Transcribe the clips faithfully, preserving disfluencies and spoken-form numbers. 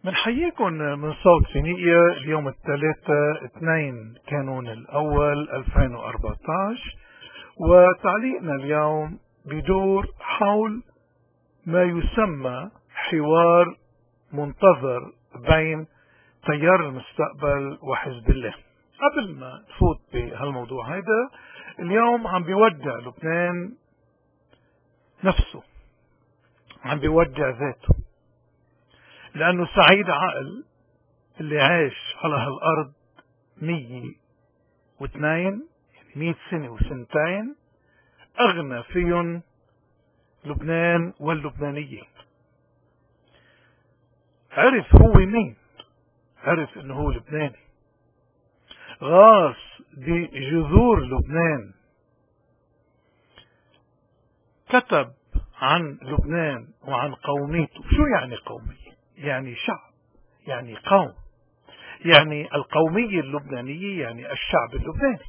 بنحييكم من صوت فينيقيا اليوم الثلاثاء اثنين كانون الأول ألفين وأربعة عشر، وتعليقنا اليوم بدور حول ما يسمى حوار منتظر بين تيار المستقبل وحزب الله. قبل ما نفوت بهالموضوع هيدا، اليوم عم بيودع لبنان نفسه، عم بيودع ذاته، لأنه سعيد عقل اللي عاش على هالأرض مية واثنين يعني مية سنة وسنتين أغنى فيهم لبنان واللبنانيين. عرف هو مين، عرف انه هو لبناني، غاص بجذور لبنان، كتب عن لبنان وعن قوميته. شو يعني قومية؟ يعني شعب، يعني قوم، يعني القومية اللبنانية يعني الشعب اللبناني.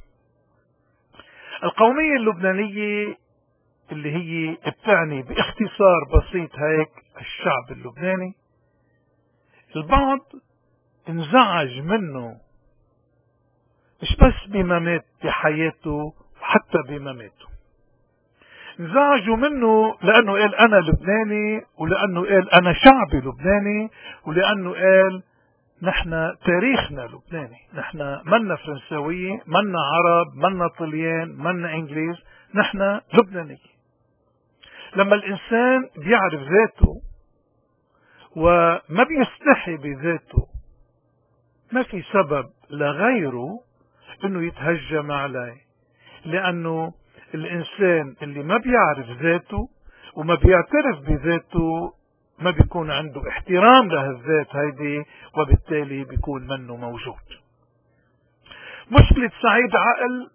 القومية اللبنانية اللي هي بتعني باختصار بسيط هيك الشعب اللبناني. البعض انزعج منه مش بس بما مات بحياته، حتى بما ماته انزعجوا منه لأنه قال أنا لبناني، ولأنه قال أنا شعبي لبناني، ولأنه قال نحن تاريخنا لبناني، نحن منا فرنساوية، منا عرب، منا طليان، منا إنجليز، نحن لبناني. لما الإنسان بيعرف ذاته وما بيستحي بذاته، ما في سبب لغيره انه يتهجم عليه، لانه الانسان اللي ما بيعرف ذاته وما بيعترف بذاته ما بيكون عنده احترام لهالذات هيدي، وبالتالي بيكون منه موجود. مشكلة سعيد عقل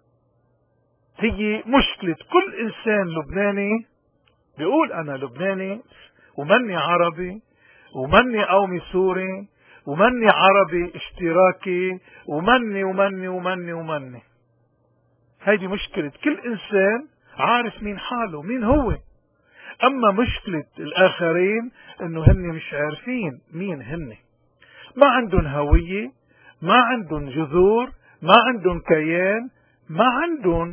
هي مشكلة كل انسان لبناني بيقول انا لبناني ومني عربي ومني قومي سوري ومني عربي اشتراكي ومني ومني ومني ومني. هيدي مشكلة كل انسان عارف مين حاله، مين هو. اما مشكلة الاخرين انه هن مش عارفين مين هن، ما عندهم هوية، ما عندهم جذور، ما عندهم كيان، ما عندهم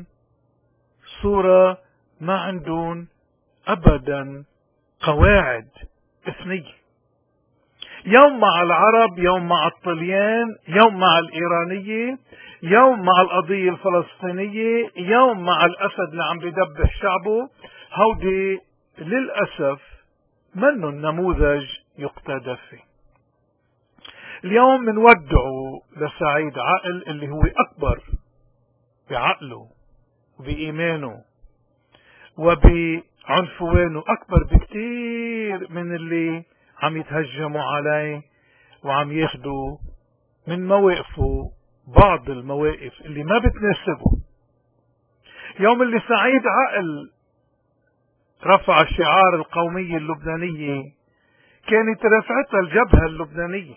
صورة، ما عندهم ابدا قواعد اثنية. يوم مع العرب، يوم مع الطليان، يوم مع الإيرانية، يوم مع القضية الفلسطينية، يوم مع الأسد اللي عم بيدبح شعبه. هودي للأسف منه النموذج يقتدى فيه. اليوم منودعه لسعيد عقل اللي هو أكبر بعقله وبإيمانه وبعنفوانه، أكبر بكتير من اللي عم يتهجموا عليه وعم ياخدوا من مواقفه بعض المواقف اللي ما بتناسبه. يوم اللي سعيد عقل رفع شعار القومية اللبنانية كانت رفعتها الجبهة اللبنانية،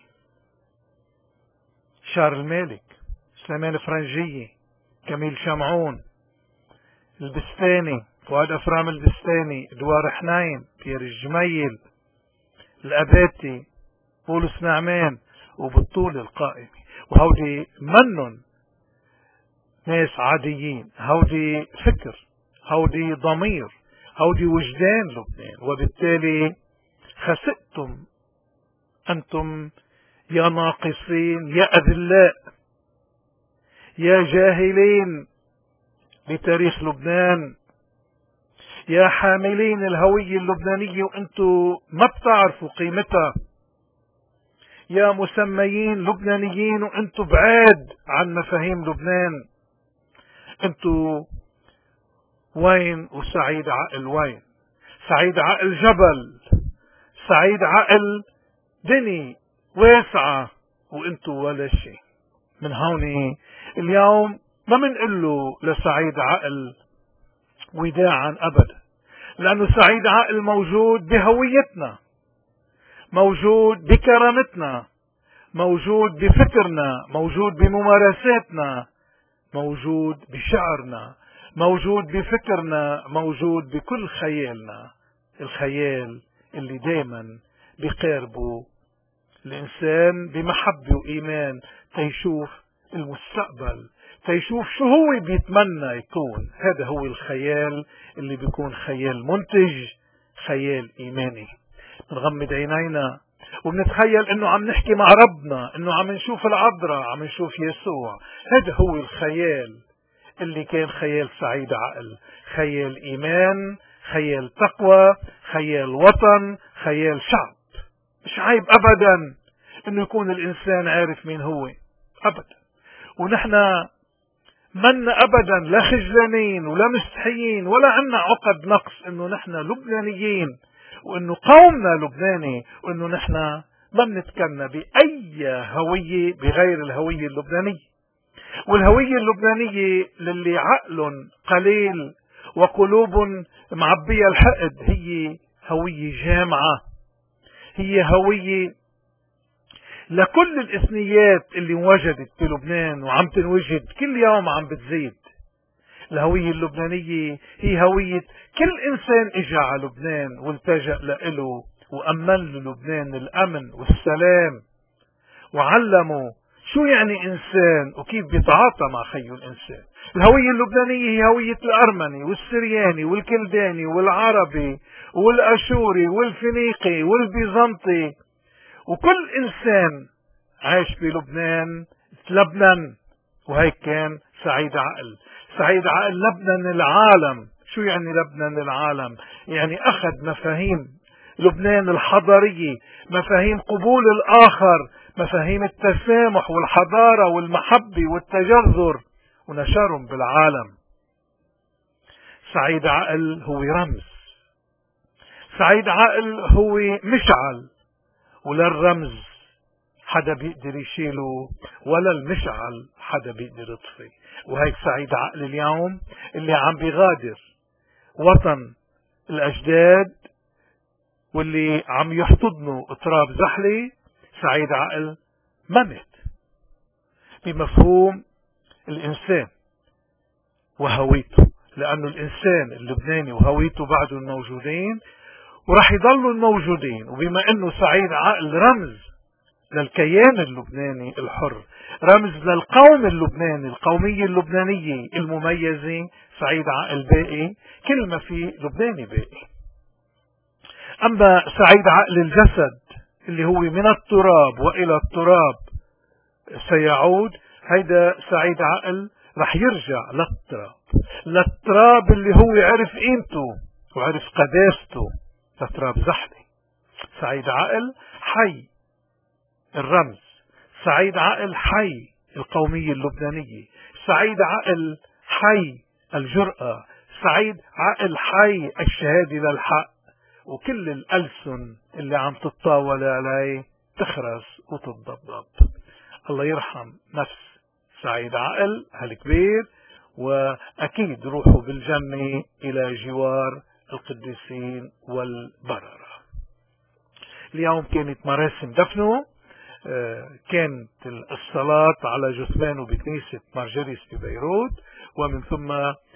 شارل مالك، سليمان فرنجية، كميل شمعون، البستاني، فؤاد أفرام البستاني، دوار حنين، بيير الجميل، الأباتي، بولس نعمان، وبالطول القائمة. وهودي منن ناس عاديين، هودي فكر، هودي ضمير، هودي وجدان لبنان. وبالتالي خسئتم أنتم يا ناقصين، يا أذلاء، يا جاهلين بتاريخ لبنان، يا حاملين الهوية اللبنانية وانتو ما بتعرفوا قيمتها، يا مسميين لبنانيين وانتو بعاد عن مفاهيم لبنان. انتو وين وسعيد عقل وين؟ سعيد عقل جبل، سعيد عقل دني واسعة، وانتو ولا شيء. من هون اليوم ما منقول له لسعيد عقل وداعا ابدا، لانه سعيد عقل موجود بهويتنا، موجود بكرامتنا، موجود بفكرنا، موجود بممارساتنا، موجود بشعرنا، موجود بفكرنا، موجود بكل خيالنا، الخيال اللي دايما بيقاربه الإنسان بمحبة وإيمان تيشوف المستقبل، تيشوف شو هو بيتمنى يكون. هذا هو الخيال اللي بيكون خيال منتج، خيال إيماني. بنغمض عينينا وبنتخيل انه عم نحكي مع ربنا، انه عم نشوف العذراء، عم نشوف يسوع. هذا هو الخيال اللي كان خيال سعيد عقل، خيال إيمان، خيال تقوى، خيال وطن، خيال شعب. مش عيب أبدا انه يكون الإنسان عارف مين هو أبدا. ونحن من أبدا لا خجلانين ولا مستحيين ولا عنا عقد نقص انه نحن لبنانيين، وانه قومنا لبناني، وانه نحن ما بنتكنى بأي هوية بغير الهوية اللبنانية. والهوية اللبنانية للي عقل قليل وقلوب معبية الحقد هي هوية جامعة، هي هوية لكل الإثنيات اللي وجدت بلبنان وعم تنوجد كل يوم عم بتزيد. الهوية اللبنانية هي هوية كل إنسان إجا على لبنان والتجأ لإله وأمن للبنان الأمن والسلام، وعلموا شو يعني إنسان وكيف بيتعاطى مع خيه الإنسان. الهوية اللبنانية هي هوية الأرمني والسرياني والكلداني والعربي والأشوري والفينيقي والبيزنطي، وكل إنسان عايش بلبنان تلبنن. وهيك كان سعيد عقل. سعيد عقل لبنان العالم. شو يعني لبنان العالم؟ يعني أخذ مفاهيم لبنان الحضارية، مفاهيم قبول الآخر، مفاهيم التسامح والحضارة والمحبة والتجذر، ونشرهم بالعالم. سعيد عقل هو رمز، سعيد عقل هو مشعل، ولا الرمز حدا بيقدر يشيله ولا المشعل حدا بيقدر يطفي. وهيك سعيد عقل اليوم اللي عم بيغادر وطن الأجداد واللي عم يحتضنوا تراب زحلي. سعيد عقل ما مات بمفهوم الإنسان وهويته، لأنه الإنسان اللبناني وهويته بعدهم موجودين ورح يضلوا الموجودين. وبما أنه سعيد عقل رمز للكيان اللبناني الحر، رمز للقوم اللبناني، القومية اللبنانية المميزة، سعيد عقل باقي، كل ما في لبناني باقي. أما سعيد عقل الجسد اللي هو من التراب وإلى التراب سيعود، هيدا سعيد عقل رح يرجع للتراب، للتراب اللي هو عرف قيمته وعرف قداسته، لتراب زحلي. سعيد عقل حي الرمز، سعيد عقل حي القومية اللبنانية، سعيد عقل حي الجرأة، سعيد عقل حي الشهادة للحق. وكل الألسن اللي عم تتطاول عليه تخرس وتتضبضب. الله يرحم نفس سعيد عقل هالكبير، وأكيد روحوا بالجنة إلى جوار القديسين والبررة. اليوم كانت مراسم دفنه، كانت الصلاة على جثمانه بكنيسة مارجريس ببيروت، ومن ثم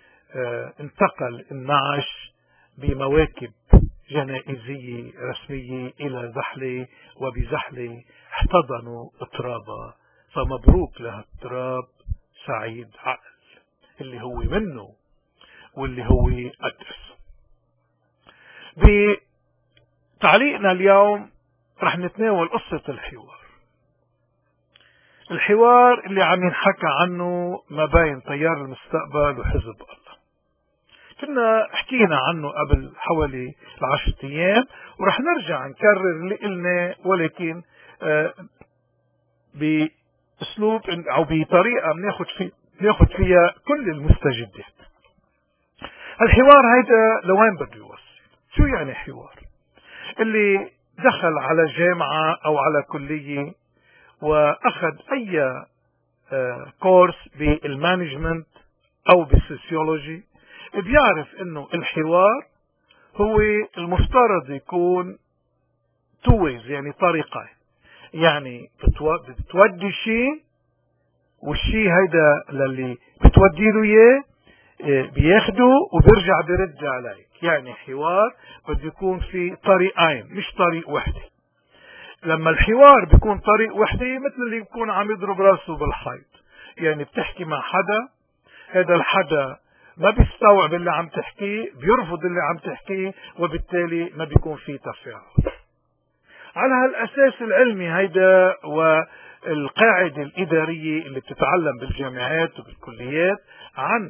انتقل النعش بمواكب جنائزية رسمية إلى زحلة، وبزحلة احتضنوا ترابا. فمبروك لها التراب سعيد عقل اللي هو منه واللي هو أدرس. بتعليقنا اليوم رح نتناول قصة الحوار، الحوار اللي عم ينحكى عنه ما بين تيار المستقبل وحزب الله. كنا حكينا عنه قبل حوالي العشرة أيام، ورح نرجع نكرر اللي قلنا، ولكن آه بأسلوب أو بطريقة بناخد في بناخد فيها كل المستجدات. الحوار هيدا لوين بده يوصل؟ شو يعني حوار؟ اللي دخل على جامعة أو على كلية وأخذ أي آه كورس بالمانجمنت أو بالسوسيولوجي بيعرف انه الحوار هو المفترض يكون تو ويز، يعني طريقين. يعني بتودي شيء، والشيء هيدا للي بتودي له اياه بياخده وبيرجع بيرد عليك. يعني حوار بده يكون في طريقين مش طريق واحدة. لما الحوار بيكون طريق وحدي مثل اللي بيكون عم يضرب راسه بالحيط، يعني بتحكي مع حدا، هذا الحدا ما بيستوعب اللي عم تحكيه، بيرفض اللي عم تحكيه، وبالتالي ما بيكون في تفاعل. على هالأساس العلمي هيدا والقاعدة الإدارية اللي بتتعلم بالجامعات وبالكليات عن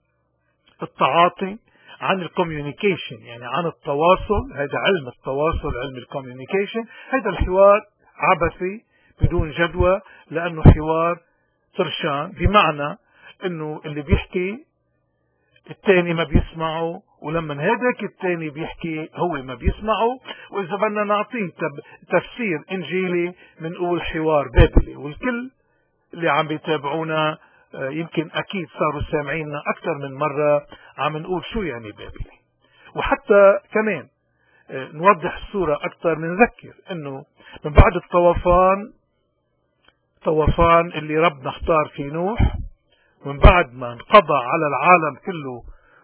التعاطي، عن الكوميونيكيشن، يعني عن التواصل. هذا علم التواصل، علم الكوميونيكيشن. هذا الحوار عبثي بدون جدوى، لأنه حوار طرشان، بمعنى أنه اللي بيحكي الثاني ما بيسمعه، ولما هذاك الثاني بيحكي هو ما بيسمعه. وإذا بدنا نعطيه تفسير إنجيلي بنقول حوار بابلي، والكل اللي عم بيتابعونا يمكن أكيد صاروا سامعيننا أكثر من مرة عم نقول شو يعني بابلي. وحتى كمان نوضح الصورة أكثر، نذكر أنه من بعد الطوفان، طوفان اللي ربنا اختار في نوح، من بعد ما انقضى على العالم كله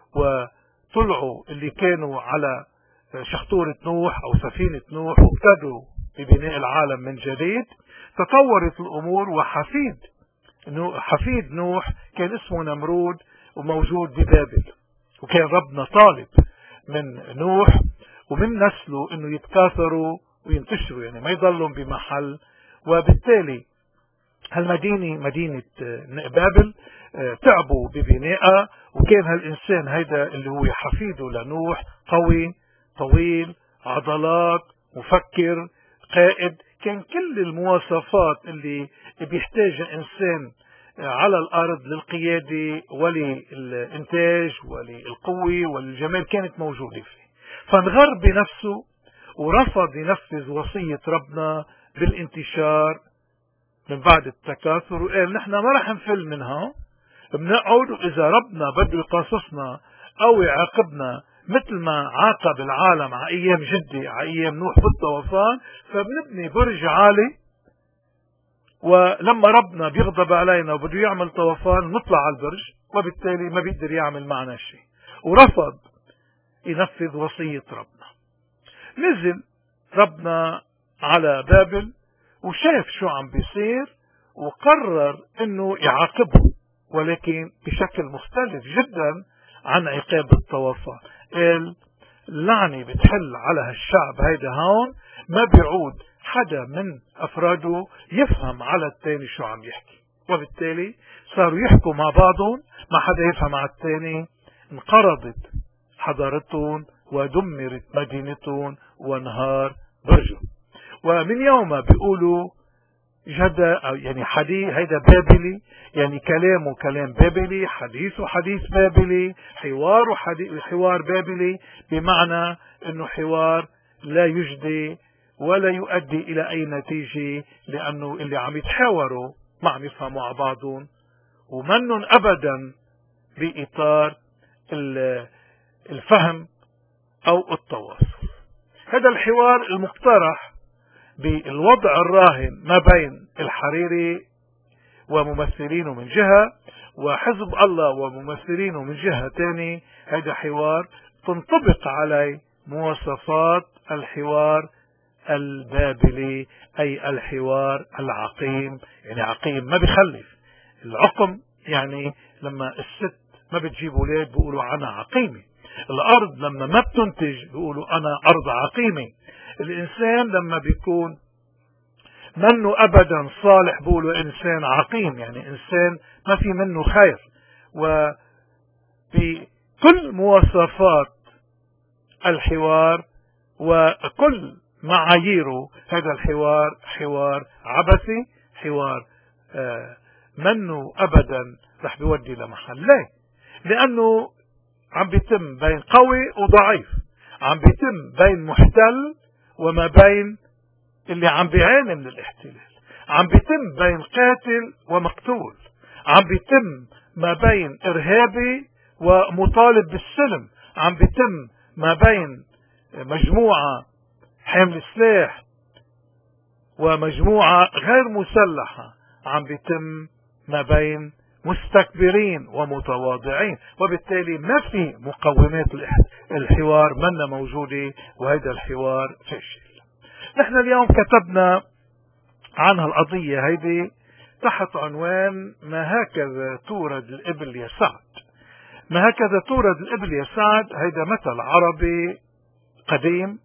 وطلعوا اللي كانوا على شخطورة نوح أو سفينة نوح وابتدوا ببناء العالم من جديد، تطورت الأمور. وحفيد حفيد نوح كان اسمه نمرود وموجود ببابل، وكان ربنا طالب من نوح ومن نسله انه يتكاثروا وينتشروا، يعني ما يضلوا بمحل. وبالتالي هالمدينة مدينة بابل تعبوا ببنائها، وكان هالإنسان هيدا اللي هو حفيده لنوح قوي طويل عضلات مفكر قائد، كان كل المواصفات اللي بيحتاجها إنسان على الأرض للقيادة وللإنتاج وللقوة وللجمال كانت موجودة فيه. فانغر بنفسه ورفض ينفذ وصية ربنا بالانتشار من بعد التكاثر، وقال نحن ما رح نفل منها، بنقعد وإذا ربنا بده يقاصصنا أو يعاقبنا مثل ما عاقب العالم على أيام جدي على أيام نوح بالطوفان، فبنبني برج عالي، ولما ربنا بيغضب علينا وبده يعمل طوفان نطلع على البرج، وبالتالي ما بيقدر يعمل معنا شيء. ورفض ينفذ وصية ربنا. نزل ربنا على بابل وشاف شو عم بيصير وقرر انه يعاقبه، ولكن بشكل مختلف جدا عن عقاب الطوفان. قال اللعنة بتحل على هالشعب هيدا هون، ما بيعود حدا من افراده يفهم على التاني شو عم يحكي، وبالتالي صاروا يحكوا مع بعضهم، ما حدا يفهم على التاني. انقرضت حضارتهم ودمرت مدينتهم وانهار برجهم. ومن يوم بيقولوا جدا أو يعني حديث هيدا بابلي، يعني كلامه كلام بابلي، حديثه حديث بابلي، حواره حديث حوار بابلي، بمعنى انه حوار لا يجدي ولا يؤدي الى اي نتيجة، لانه اللي عم يتحاوروا ما عم يفهموا على بعضهم ومنن ابدا باطار الفهم او التواصل. هذا الحوار المقترح بالوضع الراهن ما بين الحريري وممثلينه من جهة وحزب الله وممثلينه من جهة تاني، هذا حوار تنطبق عليه مواصفات الحوار البابلي، أي الحوار العقيم. يعني عقيم ما بيخلف، العقم يعني لما الست ما بتجيب اولاد بيقولوا عنها عقيمة، الأرض لما ما بتنتج بيقولوا أنا أرض عقيمة، الإنسان لما بيكون منه أبدا صالح بيقولوا إنسان عقيم، يعني إنسان ما في منه خير. وبكل مواصفات الحوار وكل معاييره هذا الحوار حوار عبثي، حوار آه منه أبدا رح بيودي لمحل. ليه؟ لأنه عم بيتم بين قوي وضعيف، عم بيتم بين محتل وما بين اللي عم بيعاني من الاحتلال، عم بيتم بين قاتل ومقتول، عم بيتم ما بين إرهابي ومطالب بالسلم، عم بيتم ما بين مجموعة حامل سلاح ومجموعة غير مسلحة، عم بيتم ما بين مستكبرين ومتواضعين، وبالتالي ما في مقومات الحوار منا موجودة، وهذا الحوار فاشل. نحن اليوم كتبنا عن هالقضية هيدي تحت عنوان ما هكذا تورد الإبل يا سعد. ما هكذا تورد الإبل يا سعد هيدا مثل عربي قديم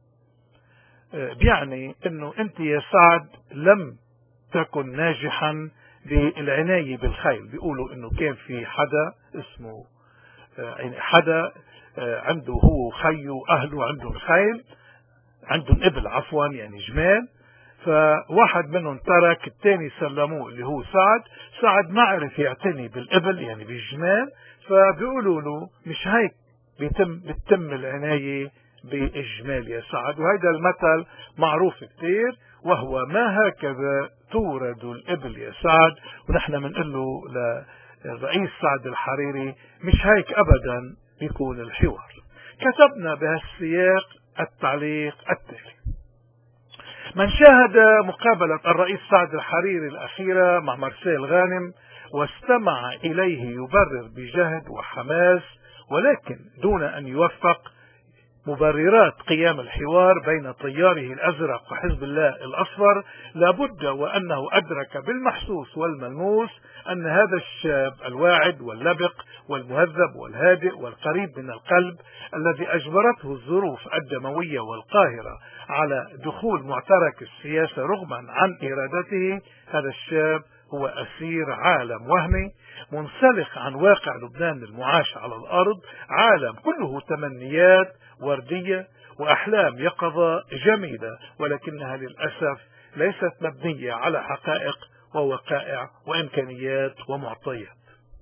بيعني انه انت يا سعد لم تكن ناجحا بالعناية بالخيل. بيقولوا انه كان في حدا اسمه حدا عنده هو خيه اهله عندهم خيل، عندهم ابل عفوا يعني جمال، فواحد منهم ترك، الثاني سلموه اللي هو سعد. سعد ما عرف يعتني بالابل يعني بالجمال، فبيقولوا له مش هيك بيتم بتتم العناية بالجمال يا سعد. وهذا المثل معروف كتير، وهو ما هكذا تورد الإبل يا سعد. ونحن بنقول له للرئيس سعد الحريري مش هيك أبدا بيكون الحوار. كتبنا بهالسياق التعليق التالي: من شاهد مقابلة الرئيس سعد الحريري الأخيرة مع مرسيل غانم واستمع إليه يبرر بجهد وحماس ولكن دون أن يوفق مبررات قيام الحوار بين طياره الأزرق وحزب الله الأصفر، لابد وأنه أدرك بالمحسوس والملموس أن هذا الشاب الواعد واللبق والمهذب والهادئ والقريب من القلب الذي أجبرته الظروف الدموية والقاهرة على دخول معترك السياسة رغما عن إرادته، هذا الشاب هو أسير عالم وهمي منسلخ عن واقع لبنان المعاش على الأرض، عالم كله تمنيات وردية وأحلام يقظة جميلة، ولكنها للأسف ليست مبنية على حقائق ووقائع وإمكانيات ومعطيات.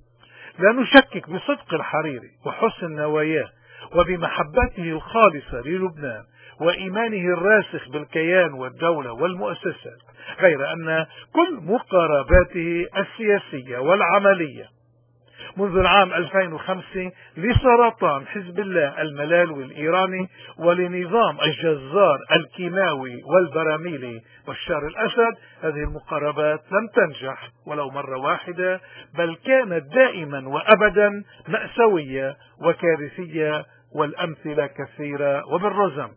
لا نشكك بصدق الحريري وحسن نواياه وبمحبته الخالصة للبنان وإيمانه الراسخ بالكيان والدولة والمؤسسات، غير أن كل مقارباته السياسية والعملية منذ العام ألفين وخمسة لسرطان حزب الله الملالوي الإيراني ولنظام الجزار الكيماوي والبراميلي بشار الأسد، هذه المقاربات لم تنجح ولو مرة واحدة، بل كانت دائما وأبدا مأساوية وكارثية، والأمثلة كثيرة وبالرزم.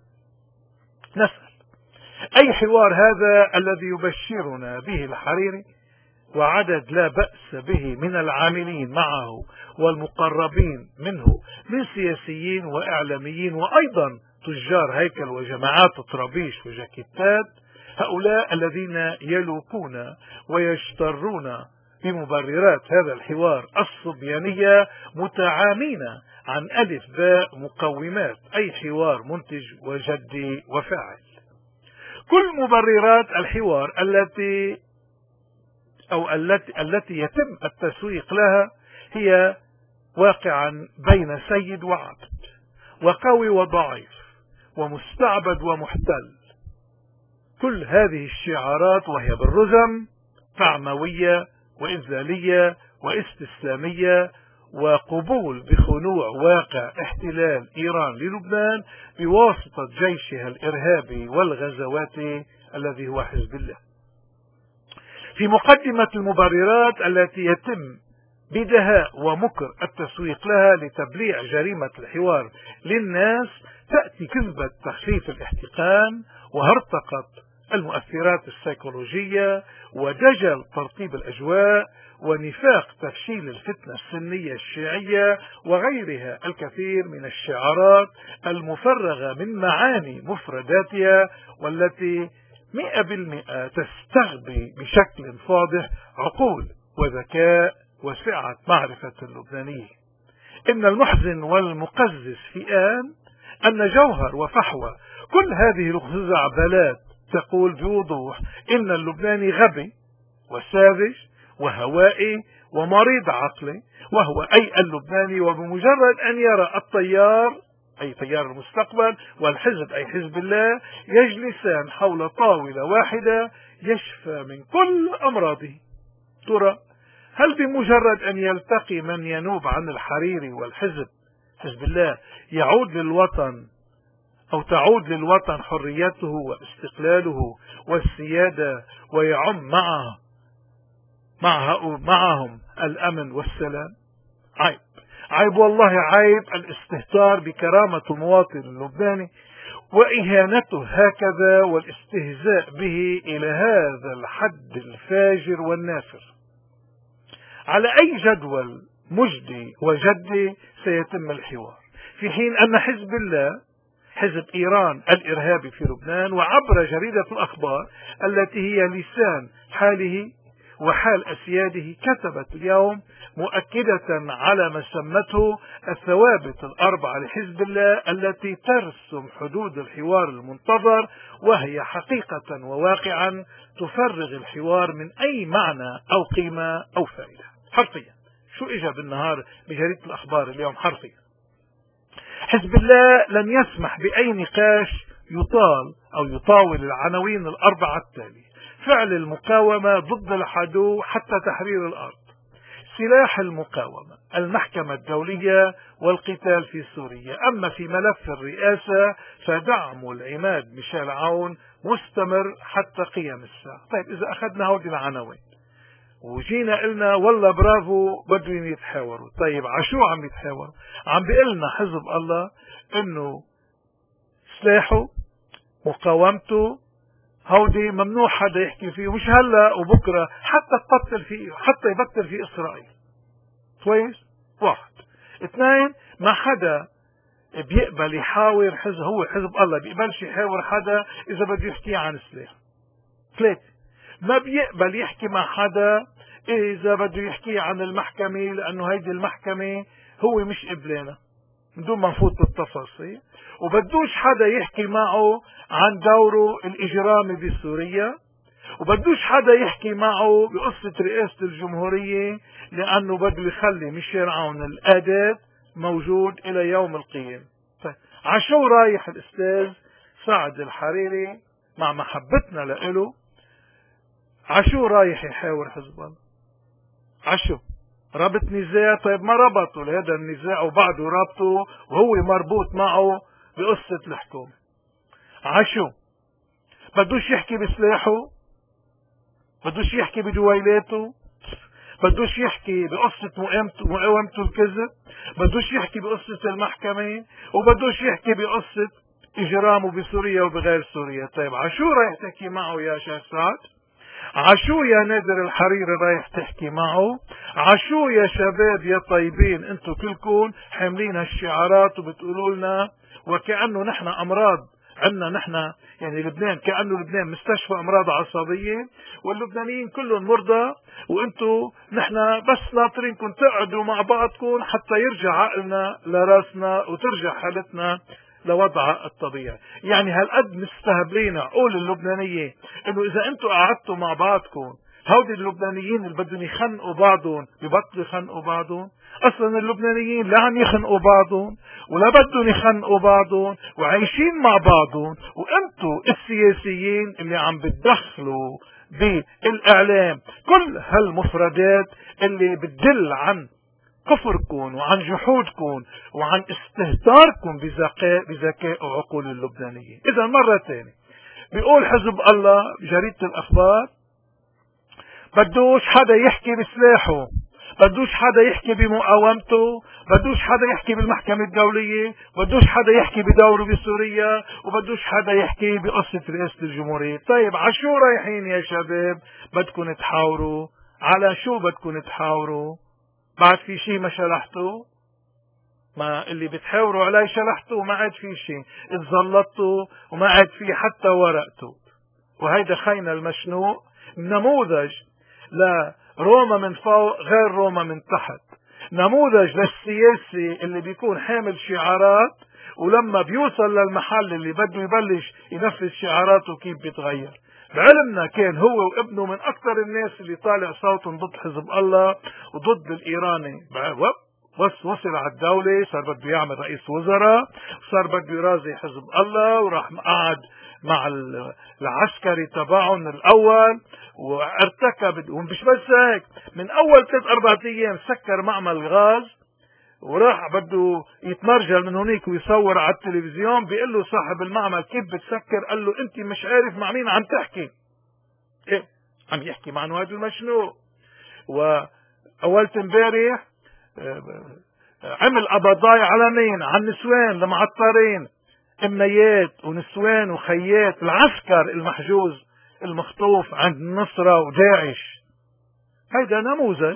نسأل: أي حوار هذا الذي يبشرنا به الحريري وعدد لا بأس به من العاملين معه والمقربين منه من سياسيين وإعلاميين وأيضا تجار هيكل وجماعات طرابيش وجاكيتات، هؤلاء الذين يلوكون ويشترون بمبررات هذا الحوار الصبيانية متعامين عن ألف باء مقومات أي حوار منتج وجدي وفاعل. كل مبررات الحوار التي أو التي, التي يتم التسويق لها هي واقعا بين سيد وعبد وقوي وضعيف ومستعبد ومحتل. كل هذه الشعارات وهي بالرزم تعموية وإذلالية واستسلامية وقبول بخنوع واقع احتلال إيران للبنان بواسطة جيشها الإرهابي والغزواتي الذي هو حزب الله. في مقدمة المبررات التي يتم بدهاء ومكر التسويق لها لتبليع جريمة الحوار للناس تأتي كذبة تخفيف الاحتقان وهرطقة المؤثرات السيكولوجية ودجل ترطيب الأجواء ونفاق تفشيل الفتنة السنية الشيعية وغيرها الكثير من الشعارات المفرغة من معاني مفرداتها، والتي مئة بالمئة تستغبي بشكل فاضح عقول وذكاء وسعة معرفة اللبنانيين. إن المحزن والمقزز في آن أن جوهر وفحوى كل هذه الخزعبلات تقول بوضوح إن اللبناني غبي وساذج وهوائي ومريض عقلي، وهو أي اللبناني، وبمجرد أن يرى التيار أي تيار المستقبل والحزب أي حزب الله يجلسان حول طاولة واحدة يشفى من كل أمراضه. ترى هل بمجرد أن يلتقي من ينوب عن الحريري والحزب حزب الله يعود للوطن أو تعود للوطن حريته واستقلاله والسيادة ويعم معه معه معهم الأمن والسلام؟ عيب عيب والله عيب الاستهتار بكرامة المواطن اللبناني وإهانته هكذا والاستهزاء به إلى هذا الحد الفاجر والنافر. على أي جدول مجدي وجدي سيتم الحوار، في حين أن حزب الله حزب إيران الإرهابي في لبنان وعبر جريدة الأخبار التي هي لسان حاله وحال أسياده كتبت اليوم مؤكدة على ما سمته الثوابت الأربعة لحزب الله التي ترسم حدود الحوار المنتظر، وهي حقيقة وواقعا تفرغ الحوار من أي معنى أو قيمة أو فائدة. حرفيا شو إجا بالنهار بجريدة الأخبار اليوم؟ حرفيا حزب الله لن يسمح بأي نقاش يطال أو يطاول العناوين الأربعة التالية: فعل المقاومة ضد العدو حتى تحرير الأرض، سلاح المقاومة، المحكمة الدولية، والقتال في سوريا. أما في ملف الرئاسة فدعم العماد ميشيل عون مستمر حتى قيام الساعة. طيب إذا أخذنا هذه العناوين وجينا قلنا والله برافو بدهم يتحاوروا، طيب عشو عم يتحاوروا؟ عم بيقلنا حزب الله انه سلاحه مقاومته هودي ممنوع حدا يحكي فيه، مش هلا وبكره، حتى تبطل فيه، حتى يبطل في اسرائيل. كويس؟ واحد. اثنين، ما حدا بيقبل يحاور حزب، هو حزب الله بيقبلش يحاور حدا اذا بده يحكي عن سلاح. ثلاثة، ما بيقبل يحكي مع حدا إذا بده يحكي عن المحكمة، لأنه هيدي المحكمة هو مش قبلنا، من دون ما نفوت بالتفاصيل. وبدوش حدا يحكي معه عن دوره الإجرامي بسوريا، وبدوش حدا يحكي معه بقصة رئاسة الجمهورية، لأنه بده يخلي ميشيل عون الآداب موجود إلى يوم القيامة. طيب عشو رايح الأستاذ سعد الحريري مع محبتنا لإله؟ عشو رايح يحاور حزب الله؟ عشو ربط نزاع؟ طيب ما ربطوا لهذا النزاع وبعده ربطه وهو مربوط معه بقصة الحكومة. عشو بدوش يحكي بسلاحه، بدوش يحكي بدويلاته، بدوش يحكي بقصة مقاومته الكذب، بدوش يحكي بقصة المحكمة، وبدوش يحكي بقصة إجرامه بسوريا وبغير سوريا. طيب عشو رايح تحكي معه يا شيخ سعد؟ عشو يا نادر الحريري رايح تحكي معه؟ عشو يا شباب يا طيبين انتو كلكم حاملين هالشعارات وبتقولوا لنا وكأنه نحن أمراض عندنا، نحن يعني لبنان كأنه لبنان مستشفى أمراض عصبية واللبنانيين كلهم مرضى، وانتو نحن بس ناطرينكم تقعدوا مع بعضكم حتى يرجع عقلنا لراسنا وترجع حالتنا لوضعها الطبيعي. يعني هالقد مستهبلين عقول اللبنانية انه اذا انتوا قعدتوا مع بعضكم هودي اللبنانيين اللي بدهم يخنقوا بعضهم ببطلوا يخنقوا بعضهم. اصلا اللبنانيين لا عم يخنقوا بعضهم ولا بدهم يخنقوا بعضهم وعايشين مع بعضهم، وانتوا السياسيين اللي عم بتدخلوا بالاعلام كل هالمفردات اللي بتدل عن كفركم وعن جحودكم وعن استهتاركم بذكاء بذكاء وعقول اللبنانيين. اذا مرة ثانية بيقول حزب الله بجريدة الاخبار بدوش حدا يحكي بسلاحه، بدوش حدا يحكي بمقاومته، بدوش حدا يحكي بالمحكمة الدولية، بدوش حدا يحكي بدوره بسوريا، وبدوش حدا يحكي بقصة رئاسة الجمهورية. طيب عشو رايحين يا شباب؟ بدكم تحاوروا على شو؟ بدكم تحاوروا؟ بعد في شيء ما شلحتوا؟ ما اللي بتحاوروا عليه شلحتوا وما عاد في شيء، اتزلطتوا وما عاد في حتى ورقتوا. وهيدا خينا المشنوق نموذج لروما من فوق غير روما من تحت، نموذج للسياسي اللي بيكون حامل شعارات ولما بيوصل للمحل اللي بده يبلش ينفذ شعاراته كيف بيتغير. بعلمنا كان هو وابنه من اكثر الناس اللي طالع صوتهم ضد حزب الله وضد الايراني. بس وصل على الدولة صار بده يعمل رئيس وزراء، صار بده يرازي حزب الله، وراح قعد مع العسكري تبعهم الاول وارتكب، ومش بس هيك، من اول ثلاث اربع ايام سكر معمل غاز وراح بده يتمرجل من هونيك ويصور على التلفزيون. بيقول له صاحب المعمل كيف بتسكر؟ قال له انت مش عارف مع مين عم تحكي. ايه عم يحكي مع نواد المشنوق. واول امبارح عمل قبضاي على مين؟ على النسوان المعطرين اميات ونسوان وخيات، العسكر المحجوز المخطوف عند النصرة وداعش. هيدا نموذج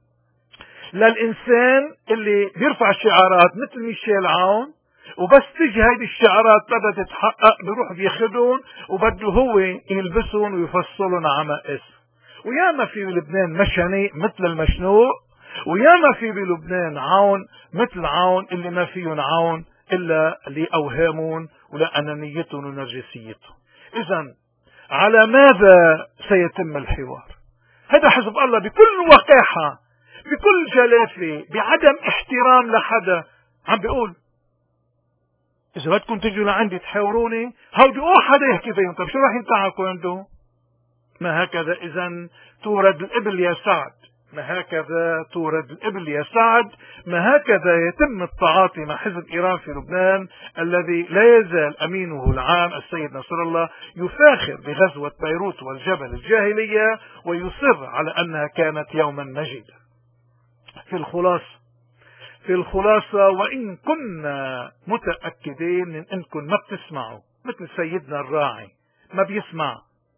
للإنسان اللي بيرفع شعارات مثل ميشيل عون، وبس تيجي هيدي الشعارات بدها تتحقق بيروح بياخدهم وبده هو يلبسهم ويفصلهم على اسم. وياما في بلبنان مشني مثل المشنوق، وياما في بلبنان عون مثل عون اللي ما فيهم عون إلا لأوهامهم ولأنانيتهم ونرجسيتهم. إذا على ماذا سيتم الحوار؟ هذا حزب الله بكل وقاحة، بكل جلافة، بعدم احترام لحدا، عم بيقول إذا بدكم تجوا لعندي تحاوروني هودي أو حدا يحكي فيهم. طيب شو راح ينتعكوا عنده؟ ما هكذا إذا تورد الإبل يا سعد، ما هكذا تورد الإبل يا سعد، ما هكذا يتم التعاطي مع حزب إيران في لبنان الذي لا يزال أمينه العام السيد نصر الله يفاخر بغزوة بيروت والجبل الجاهلية ويصر على أنها كانت يوما مجيدا. في الخلاصة في الخلاصة وإن كنا متأكدين من أنكم ما بتسمعوا مثل سيدنا الراعي ما بيسمع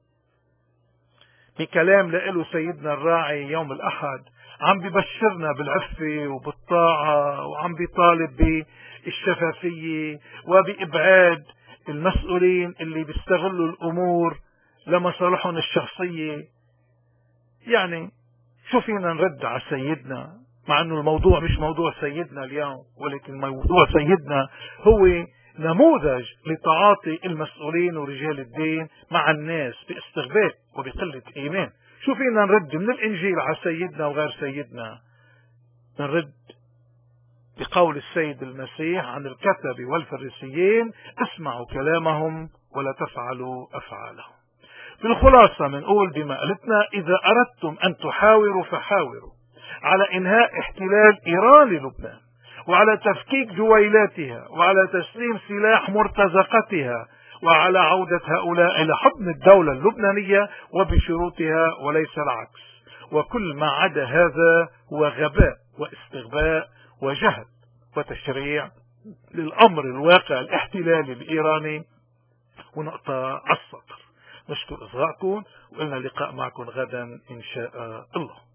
بكلام لقله سيدنا الراعي يوم الأحد، عم ببشرنا بالعفة وبالطاعة، وعم بيطالب بالشفافية وبإبعاد المسؤولين اللي بيستغلوا الأمور لمصالحهم الشخصية. يعني شو فينا نرد على سيدنا مع أنه الموضوع مش موضوع سيدنا اليوم، ولكن موضوع سيدنا هو نموذج لتعاطي المسؤولين ورجال الدين مع الناس باستغباء وبقلة إيمان. شو فينا نرد من الإنجيل على سيدنا وغير سيدنا؟ نرد بقول السيد المسيح عن الكتبة والفريسيين: اسمعوا كلامهم ولا تفعلوا أفعالهم. في الخلاصة منقول بما قلتنا: إذا أردتم أن تحاوروا فحاوروا على إنهاء احتلال إيران للبنان، وعلى تفكيك جويلاتها، وعلى تسليم سلاح مرتزقتها، وعلى عودة هؤلاء إلى حضن الدولة اللبنانية وبشروطها وليس العكس. وكل ما عدا هذا هو غباء واستغباء وجهل وتشريع للأمر الواقع الاحتلالي الإيراني. ونقطة على السطر. نشكر إصغائكم، وإلنا لقاء معكم غدا إن شاء الله.